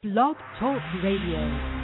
Blog Talk Radio.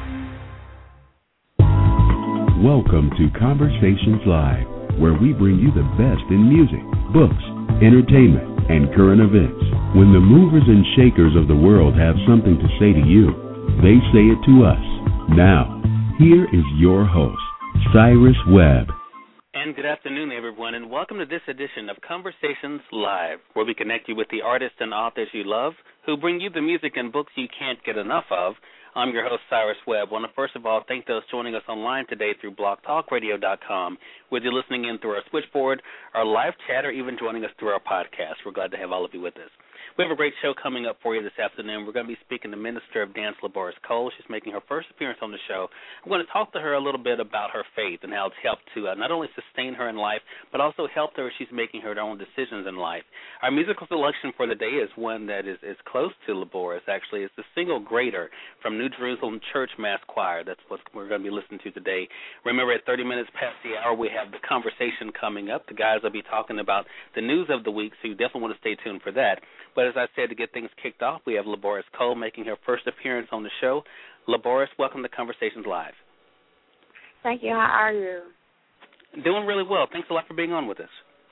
Welcome to Conversations Live, where we bring you the best in music, books, entertainment, and current events. When the movers and shakers of the world have something to say to you, they say it to us. Now, here is your host, Cyrus Webb. And good afternoon, everyone, and welcome to this edition of Conversations Live, where we connect you with the artists and authors you love who bring you the music and books you can't get enough of. I'm your host, Cyrus Webb. I want to first of all thank those joining us online today through blogtalkradio.com, whether you're listening in through our switchboard, our live chat, or even joining us through our podcast. We're glad to have all of you with us. We have a great show coming up for you this afternoon. We're going to be speaking to Minister of Dance LaBoris Cole. She's making her first appearance on the show. I'm going to talk to her a little bit about her faith and how it's helped to not only sustain her in life, but also helped her as she's making her own decisions in life. Our musical selection for the day is one that is close to LaBoris, actually. It's the single Greater from New Jerusalem Church Mass Choir. That's what we're going to be listening to today. Remember, at 30 minutes past the hour, we have the conversation coming up. The guys will be talking about the news of the week, so you definitely want to stay tuned for that. But as I said, to get things kicked off, we have LaBoris Cole making her first appearance on the show. LaBoris, welcome to Conversations Live. Thank you. How are you? Doing really well. Thanks a lot for being on with us.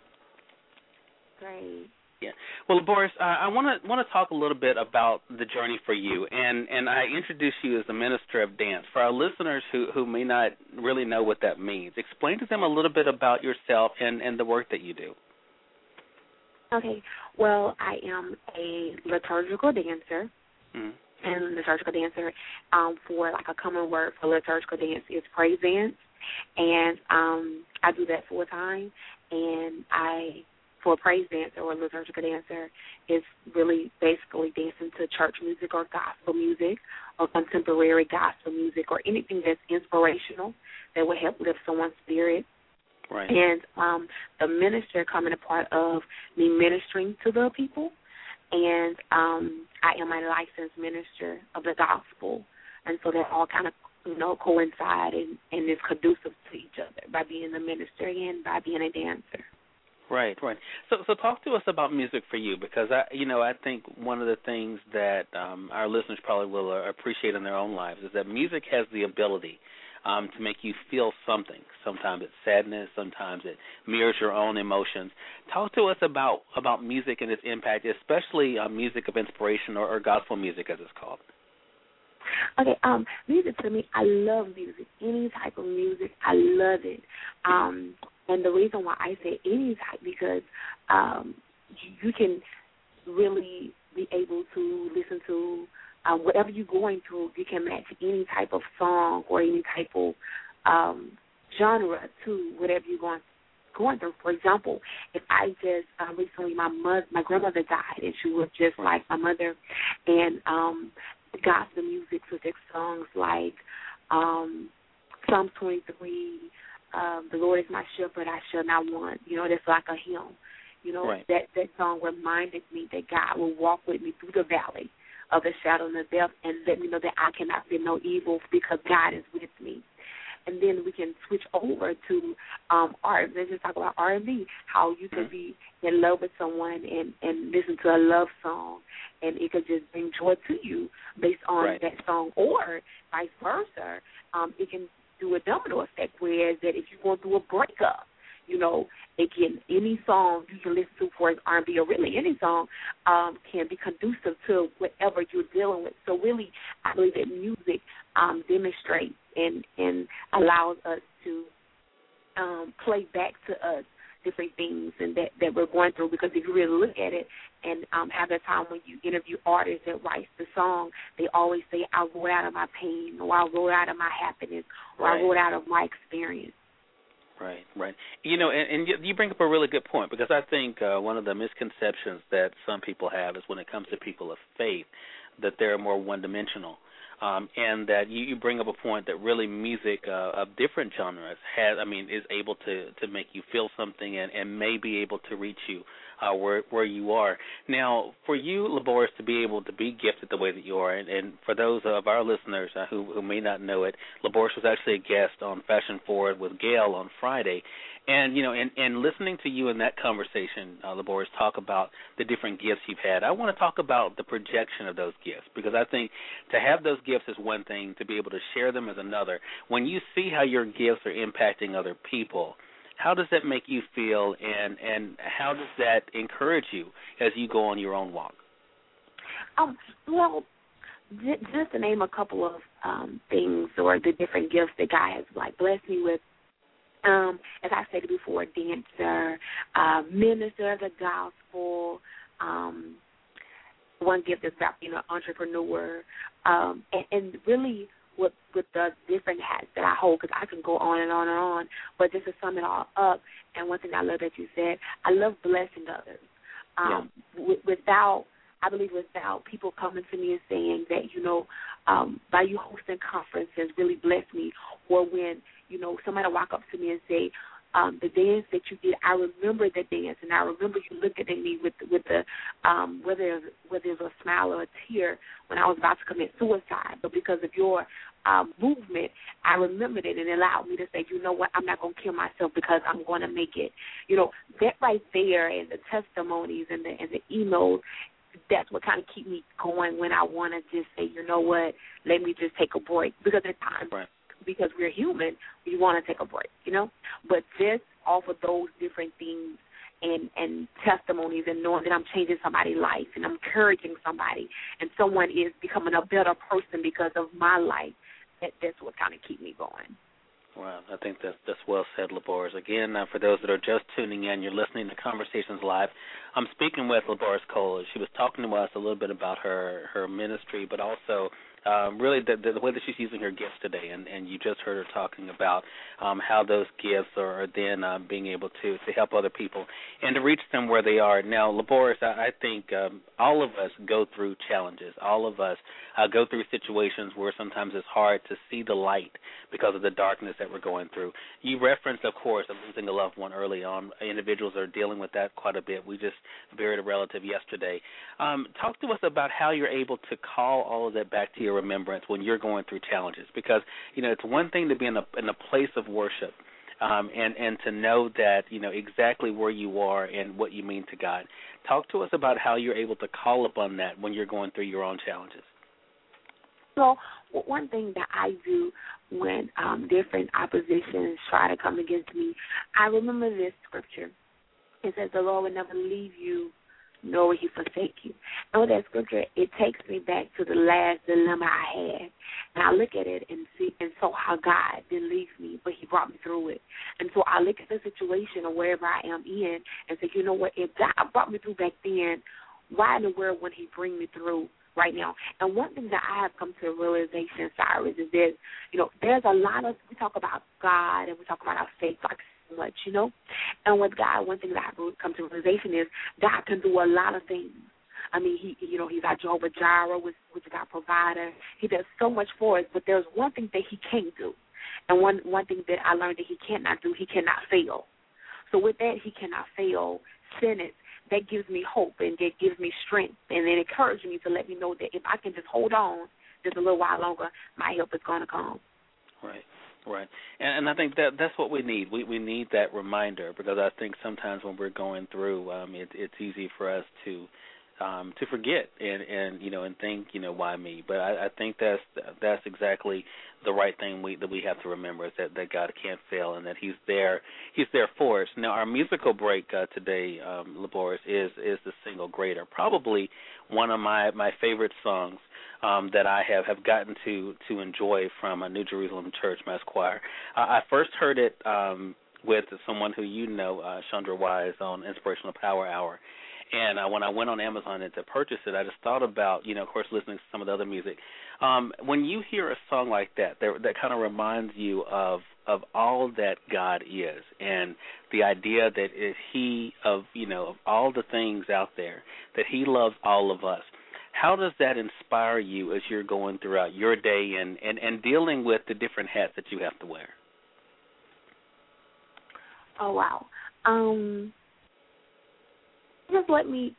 Great. Yeah. Well, LaBoris, I want to talk a little bit about the journey for you, and I introduce you as the minister of dance. For our listeners who may not really know what that means, explain to them a little bit about yourself and the work that you do. Okay. Well, I am a liturgical dancer, and liturgical dancer, for like a common word for liturgical dance is praise dance, and I do that full time. And for a praise dancer or a liturgical dancer, is really basically dancing to church music or gospel music or contemporary gospel music or anything that's inspirational that will help lift someone's spirit. Right. And the minister coming a part of me ministering to the people, and I am a licensed minister of the gospel, and so they all kind of coincide and is conducive to each other by being the minister and by being a dancer. Right. So talk to us about music for you, because I think one of the things that our listeners probably will appreciate in their own lives is that music has the ability to make you feel something. Sometimes it's sadness, sometimes it mirrors your own emotions. Talk to us about music and its impact, especially music of inspiration or gospel music, as it's called. Okay, music to me, I love music. Any type of music, I love it. And the reason why I say any type, because you can really be able to listen to whatever you're going through. You can match any type of song or any type of genre to whatever you're going through. For example, if I just recently, my grandmother died, and she was just like my mother, and gospel music, such as songs like Psalm 23, the Lord is my shepherd, I shall not want. That's like a hymn. Right. That song reminded me that God will walk with me through the valley of the shadow and the death, and let me know that I cannot fear no evil because God is with me. And then we can switch over to art. Let's just talk about R&B, how you could be in love with someone and listen to a love song, and it could just bring joy to you based on that song, or vice versa. It can do a domino effect, whereas that if you're going through a breakup, any song you can listen to for R&B, or really any song, can be conducive to whatever you're dealing with. So really, I believe that music demonstrates and allows us to play back to us different things and that we're going through. Because if you really look at it and have that time when you interview artists that write the song, they always say, I wrote out of my pain, or I wrote out of my happiness, or I wrote out of my experience. Right. And you bring up a really good point, because I think one of the misconceptions that some people have is when it comes to people of faith, that they're more one-dimensional. And that you bring up a point that really music of different genres is able to make you feel something and may be able to reach you where you are. Now, for you, Laboris, to be able to be gifted the way that you are, and for those of our listeners who may not know it, Laboris was actually a guest on Fashion Forward with Gail on Friday. And, and listening to you in that conversation, Laboris, talk about the different gifts you've had, I want to talk about the projection of those gifts, because I think to have those gifts is one thing, to be able to share them is another. When you see how your gifts are impacting other people, how does that make you feel, and how does that encourage you as you go on your own walk? Well, just to name a couple of things or the different gifts that God has blessed me with. As I said before, dancer, minister of the gospel. One gift is about being an entrepreneur, and really with the different hats that I hold, because I can go on and on and on. But just to sum it all up, and one thing I love that you said, I love blessing others. I believe without people coming to me and saying that, by you hosting conferences really blessed me, or when, somebody walk up to me and say, the dance that you did, I remember that dance, and I remember you looking at me with the whether it was a smile or a tear when I was about to commit suicide, but because of your movement, I remembered it, and it allowed me to say, you know what, I'm not going to kill myself because I'm going to make it. That right there, and the testimonies and the emails, that's what kind of keep me going when I want to just say, you know what, let me just take a break, because at times, right, because we're human, we want to take a break, But just off of those different things and testimonies, and knowing that I'm changing somebody's life and I'm encouraging somebody, and someone is becoming a better person because of my life, that's what kind of keep me going. Well, I think that's well said, Laboris. Again, for those that are just tuning in, you're listening to Conversations Live. I'm speaking with Laboris Cole. She was talking to us a little bit about her ministry, but also really the way that she's using her gifts today, and you just heard her talking about how those gifts are then being able to help other people and to reach them where they are. Now, Laboris, I think all of us go through challenges. All of us go through situations where sometimes it's hard to see the light because of the darkness that we're going through. You referenced, of course, losing a loved one early on. Individuals are dealing with that quite a bit. We just buried a relative yesterday. Talk to us about how you're able to call all of that back to your remembrance when you're going through challenges, because it's one thing to be in a place of worship and to know that exactly where you are and what you mean to God. Talk to us about how you're able to call upon that when you're going through your own challenges. So one thing that I do when different oppositions try to come against me, I remember this scripture. It says, the Lord will never leave you, nor will he forsake you. And with that scripture, it takes me back to the last dilemma I had. And I look at it and see and saw how God didn't leave me, but he brought me through it. And so I look at the situation or wherever I am in and say, you know what, if God brought me through back then, why in the world would he bring me through right now? And one thing that I have come to a realization, Cyrus, is that, there's a lot of, we talk about God and we talk about our faith like so much, And with God, one thing that I've come to a realization is God can do a lot of things. I mean, he's our Jehovah Jireh, which is our provider. He does so much for us, but there's one thing that he can't do. And one thing that I learned that he cannot do, he cannot fail. So with that, he cannot fail. Sentence. That gives me hope and that gives me strength, and it encourages me to let me know that if I can just hold on just a little while longer, my help is going to come. Right. And I think that's what we need. We need that reminder, because I think sometimes when we're going through, it's easy for us to forget and think, why me? But I think that's exactly the right thing that we have to remember, is that God can't fail and that He's there for us. Now, our musical break today, Laboris, is the single Greater, probably one of my favorite songs that I have gotten to enjoy from a New Jerusalem Church Mass Choir. I first heard it with someone who Chandra Wise, on Inspirational Power Hour. And when I went on Amazon to purchase it, I just thought about, of course, listening to some of the other music. When you hear a song like that kind of reminds you of all that God is, and the idea that of all the things out there, that He loves all of us. How does that inspire you as you're going throughout your day and dealing with the different hats that you have to wear? Oh, wow. just let me.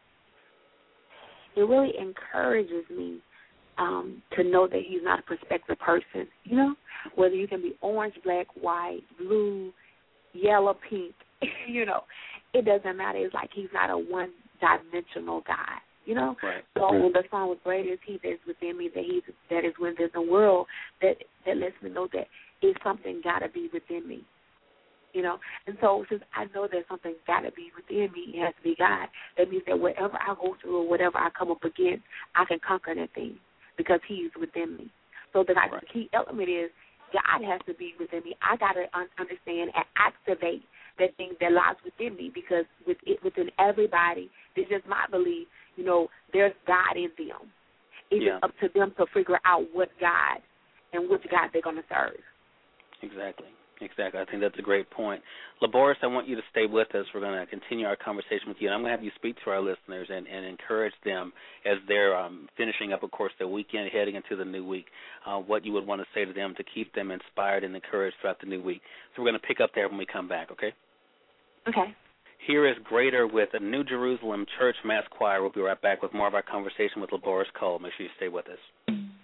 It really encourages me to know that he's not a prospective person. You know, whether you can be orange, black, white, blue, yellow, pink. You know, it doesn't matter. It's like he's not a one-dimensional God. You know, right. So the song with greater is he that's within me that is within the world, that lets me know that it's something got to be within me. You know, and so since I know that something got to be within me, it has to be God. That means that whatever I go through or whatever I come up against, I can conquer that thing because He's within me. So the key element is God has to be within me. I got to understand and activate that thing that lies within me, because within everybody, it's just my belief, you know, there's God in them. It's just up to them to figure out what God and which God they're going to serve. Exactly. I think that's a great point. Laboris, I want you to stay with us. We're going to continue our conversation with you, and I'm going to have you speak to our listeners and encourage them as they're finishing up, of course, their weekend, heading into the new week, what you would want to say to them to keep them inspired and encouraged throughout the new week. So we're going to pick up there when we come back, okay? Okay. Here is Greater with the New Jerusalem Church Mass Choir. We'll be right back with more of our conversation with Laboris Cole. Make sure you stay with us.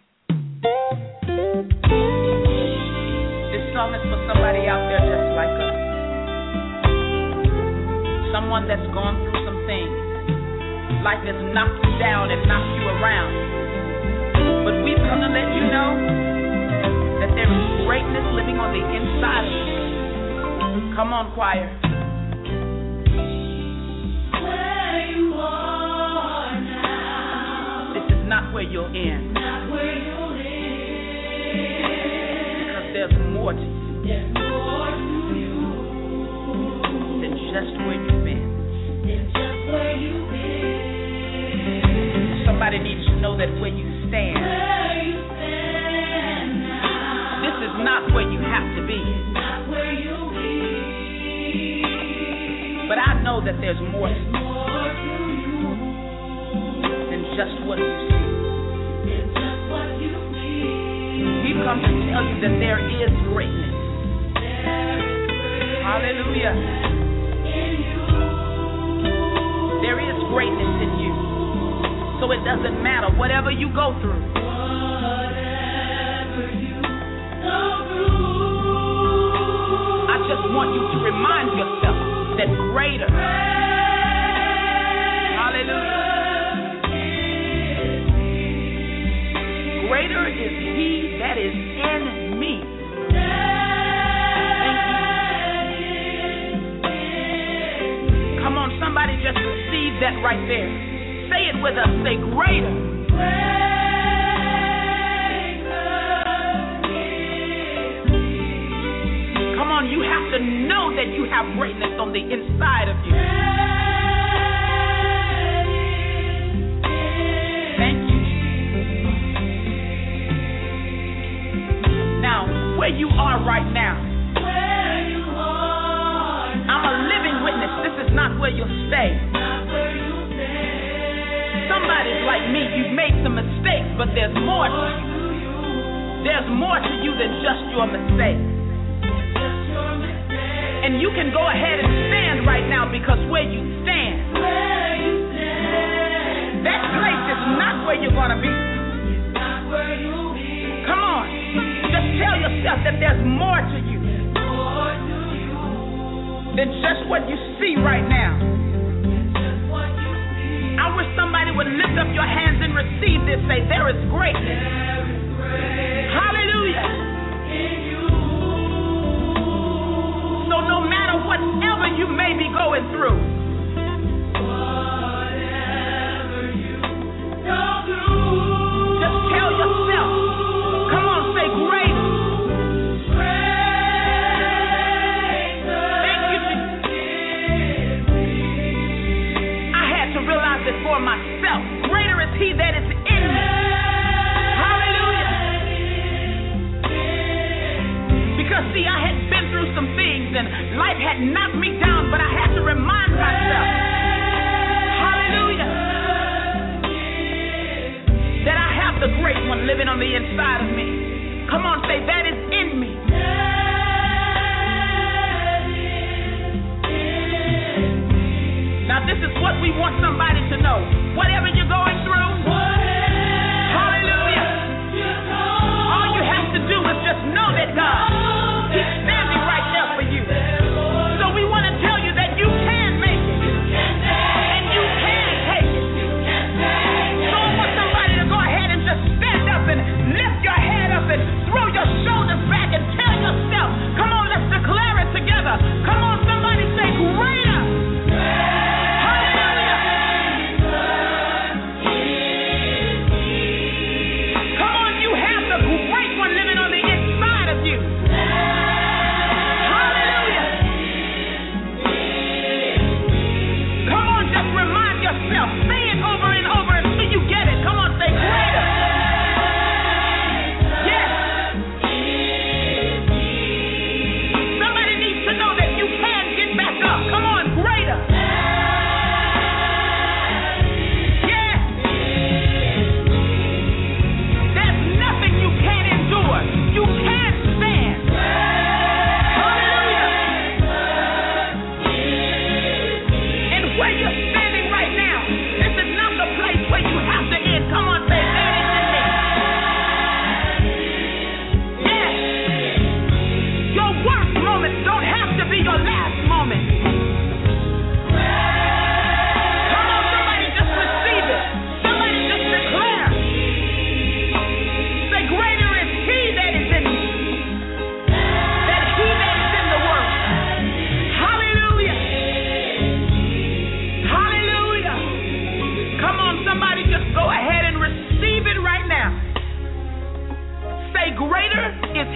This song is for somebody out there just like us. Someone that's gone through some things. Life has knocked you down and knocked you around. But we've come to let you know that there is greatness living on the inside of you. Come on, choir. Where you are now. This is not where you'll end. Not where you'll end. Because there's more to you. There's more to you than just where you've been. Than just where you've been. Somebody needs to know that where you stand. Where you stand now. This is not where you have to be. It's not where you'll be. But I know that there's more to you than just what you see. It's just what you see. We've come to tell you that there is greatness. Hallelujah. There is greatness in you. So it doesn't matter whatever you go through. Whatever you go through. I just want you to remind yourself that greater. Hallelujah. Greater is He that is in me. Come on, somebody just receive that right there. Say it with us. Say greater. Come on, you have to know that you have greatness on the inside of you. Thank you. Now, where you are right now, I'm a living witness. This is not where you'll stay. Somebody's like me. You've made some mistakes, but there's more to you. There's more to you than just your mistakes. And you can go ahead and stand right now, because where you stand, that place is not where you're going to be. Come on. Just tell yourself that there's more to you than just what you see right now. I wish somebody would lift up your hands and receive this. Say, there is greatness. Hallelujah. So no matter whatever you may be going through, just tell yourself, come on, say greater. It for myself. Greater is He that is in me. Hallelujah. Because see, I had been through some things and life had knocked me down, but I had to remind myself, hallelujah, that I have the great one living on the inside of me. Come on, say, that is in me. Now this is what we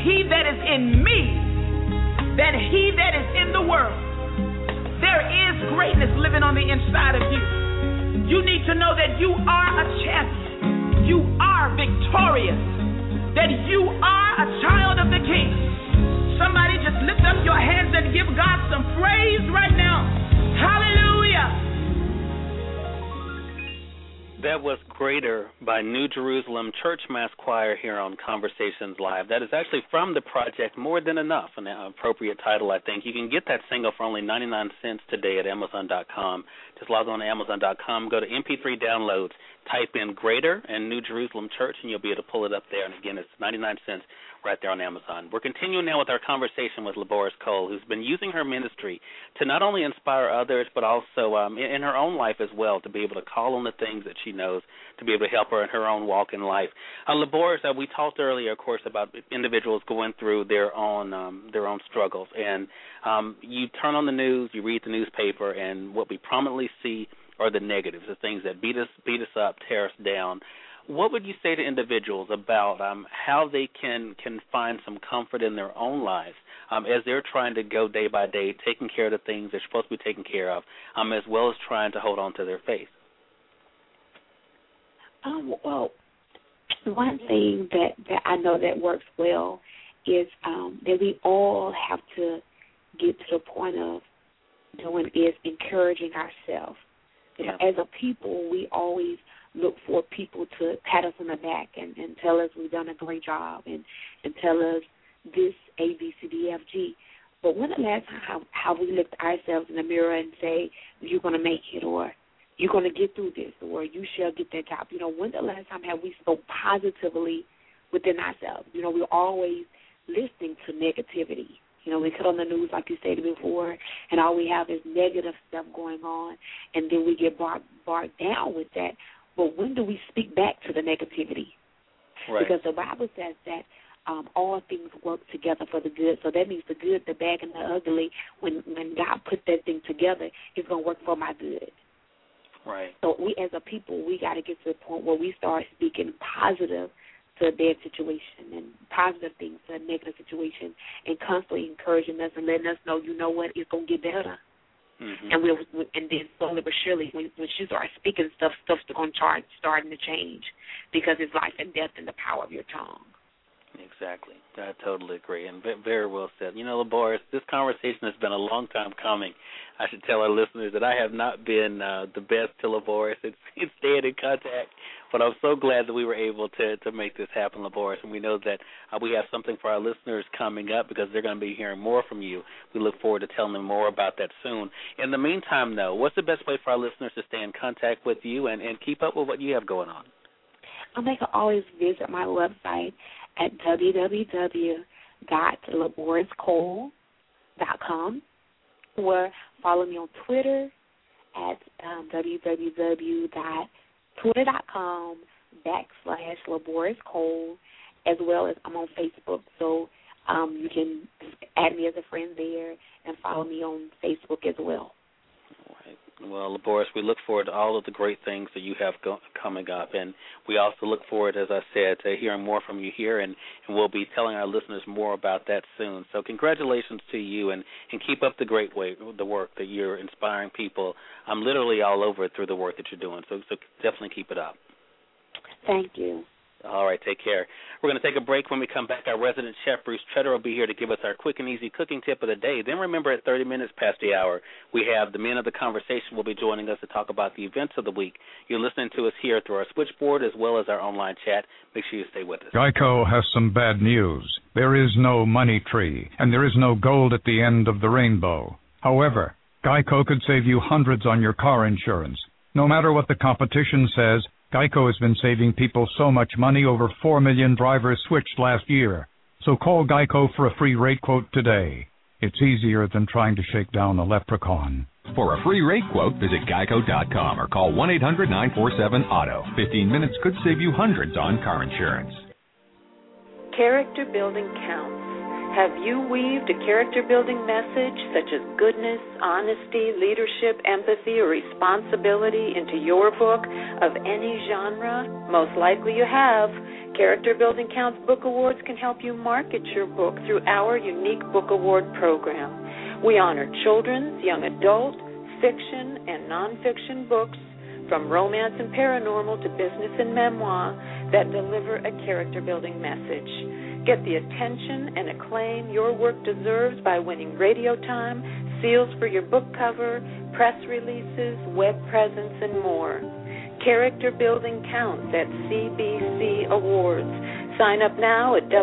he that is in me than he that is in the world. There is greatness living on the inside of you. You need to know that you are a champion. You are victorious. That you are a child of the King. Somebody just lift up your hands and give God some praise right now. Hallelujah. That was Greater by New Jerusalem Church Mass Choir here on Conversations Live. That is actually from the project More Than Enough, an appropriate title, I think. You can get that single for only 99 cents today at Amazon.com. Just log on to Amazon.com, go to MP3 downloads, type in Greater and New Jerusalem Church, and you'll be able to pull it up there. And again, it's 99 cents right there on Amazon. We're continuing now with our conversation with Laboris Cole, who's been using her ministry to not only inspire others, but also in her own life as well, to be able to call on the things that she knows, to be able to help her in her own walk in life. Laboris, we talked earlier, of course, about individuals going through their own struggles. And you turn on the news, you read the newspaper, and what we prominently see are the negatives, the things that beat us up, tear us down. What would you say to individuals about how they can find some comfort in their own lives as they're trying to go day by day, taking care of the things they're supposed to be taking care of, as well as trying to hold on to their faith? Well, one thing that I know that works well is that we all have to get to the point of doing is encouraging ourselves. You know, as a people, we always look for people to pat us on the back and tell us we've done a great job and tell us this A, B, C, D, F, G. But when the last time how we looked at ourselves in the mirror and say, you're going to make it, or you're going to get through this, or you shall get that job? You know, when the last time have we spoke positively within ourselves? You know, we're always listening to negativity. You know, we cut on the news, like you said before, and all we have is negative stuff going on, and then we get bogged down with that. But when do we speak back to the negativity? Right. Because the Bible says that all things work together for the good. So that means the good, the bad, and the ugly, when God put that thing together, it's going to work for my good. Right. So we as a people, we got to get to the point where we start speaking positive to a bad situation and positive things to a negative situation, and constantly encouraging us and letting us know, you know what, it's going to get better. Mm-hmm. And then slowly but surely, when she starts speaking stuff's going to start starting to change, because it's life and death in the power of your tongue. Exactly. I totally agree, and very well said. You know, Laboris, this conversation has been a long time coming. I should tell our listeners that I have not been the best to Laboris. It's staying in contact, but I'm so glad that we were able to make this happen, Laboris, and we know that we have something for our listeners coming up, because they're going to be hearing more from you. We look forward to telling them more about that soon. In the meantime, though, what's the best way for our listeners to stay in contact with you and keep up with what you have going on? They can always visit my website at www.laboriscole.com, or follow me on Twitter at www.twitter.com/LaborisCole, as well as I'm on Facebook, so you can add me as a friend there and follow me on Facebook as well. All right. Well, Laboris, we look forward to all of the great things that you have coming up, and we also look forward, as I said, to hearing more from you here, and we'll be telling our listeners more about that soon. So congratulations to you, and keep up the the work that you're inspiring people. I'm literally all over it through the work that you're doing, so definitely keep it up. Thank you. All right, take care. We're going to take a break. When we come back, our resident chef, Bruce Tretter, will be here to give us our quick and easy cooking tip of the day. Then remember, at 30 minutes past the hour, we have the men of the conversation will be joining us to talk about the events of the week. You're listening to us here through our switchboard as well as our online chat. Make sure you stay with us. Geico has some bad news. There is no money tree, and there is no gold at the end of the rainbow. However, Geico could save you hundreds on your car insurance. No matter what the competition says, Geico has been saving people so much money, over 4 million drivers switched last year. So call Geico for a free rate quote today. It's easier than trying to shake down a leprechaun. For a free rate quote, visit geico.com or call 1-800-947-AUTO. 15 minutes could save you hundreds on car insurance. Character building counts. Have you weaved a character-building message such as goodness, honesty, leadership, empathy, or responsibility into your book of any genre? Most likely you have. Character Building Counts Book Awards can help you market your book through our unique book award program. We honor children's, young adult, fiction, and nonfiction books, from romance and paranormal to business and memoir, that deliver a character-building message. Get the attention and acclaim your work deserves by winning radio time, seals for your book cover, press releases, web presence, and more. Character Building Counts at CBC Awards. Sign up now at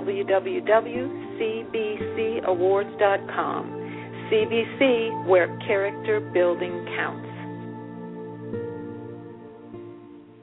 www.cbcawards.com. CBC, where character building counts.